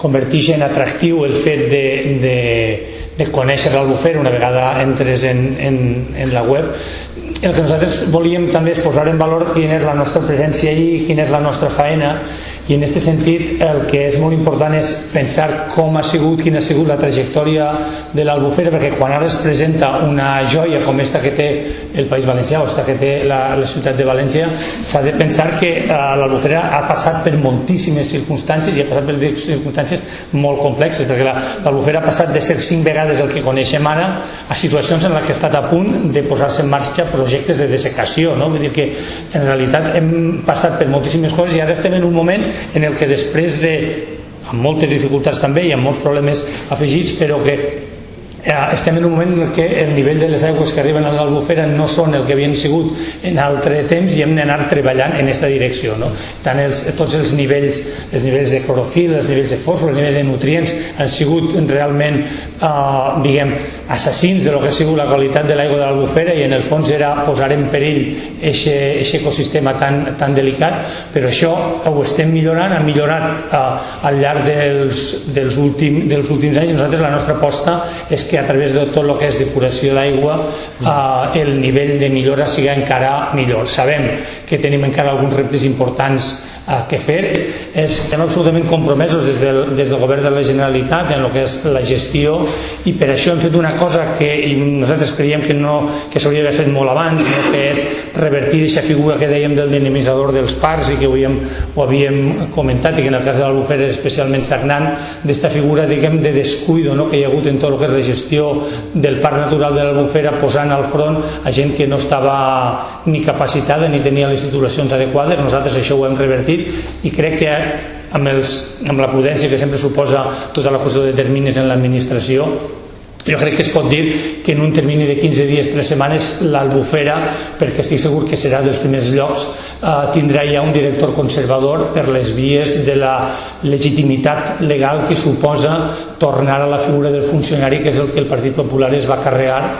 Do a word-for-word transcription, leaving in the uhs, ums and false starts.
converteix en atractiu el fet de, de, de conèixer l'Albufera una vegada entres en, en, en la web. El que nosaltres volíem també és posar en valor quina és la nostra presència allí, quina és la nostra faena, i en aquest sentit el que és molt important és pensar com ha sigut, quina ha sigut la trajectòria de l'Albufera, perquè quan ara es presenta una joia com esta que té el País Valencià o esta que té la, la ciutat de València, s'ha de pensar que eh, l'Albufera ha passat per moltíssimes circumstàncies i ha passat per circumstàncies molt complexes, perquè l'Albufera ha passat de ser cinc vegades el que coneixem ara a situacions en les que ha estat a punt de posar-se en marxa projectes de dessecació, no? Vull dir que en realitat hem passat per moltíssimes coses i ara estem en un moment en el que després de, amb moltes dificultats també i amb molts problemes afegits, però que eh, estem en un moment en què el nivell de les aigües que arriben a l'Albufera no són el que havien sigut en altre temps i hem d'anar treballant en aquesta direcció, no? Tant els, tots els nivells, els nivells de clorofil, els nivells de fòsfor, els nivells de nutrients han sigut realment eh, diguem, assassins de lo que ha sigut la qualitat de l'aigua de l'Albufera, i en el fons era posar en perill aquest ecosistema tan, tan delicat, però això ho estem millorant, ha millorat eh, al llarg dels, dels, últim, dels últims anys. Nosaltres la nostra aposta és que a través de tot el que és depuració d'aigua eh, el nivell de millora sigui encara millor. Sabem que tenim encara alguns reptes importants a què fer. Estem absolutament compromesos des del, des del govern de la Generalitat en el que és la gestió, i per això hem fet una cosa que nosaltres creiem que, no, que s'hauria d'haver fet molt abans, no? Que és revertir aquesta figura que dèiem del dinamitzador dels parcs i que ho havíem, ho havíem comentat, i que en el cas de l'Albufera és especialment sagnant, d'esta figura, diguem, de descuido, no? Que hi ha hagut en tot el que és la gestió del Parc Natural de l'Albufera, posant al front a gent que no estava ni capacitada ni tenia les titulacions adequades. Nosaltres això ho hem revertit, i crec que amb, els, amb la prudència que sempre suposa tota la qüestió de terminis en l'administració, jo crec que es pot dir que en un termini de quinze dies, tres setmanes, l'Albufera, perquè estic segur que serà dels primers llocs, eh, tindrà ja un director conservador per les vies de la legitimitat legal que suposa tornar a la figura del funcionari, que és el que el Partit Popular es va carregar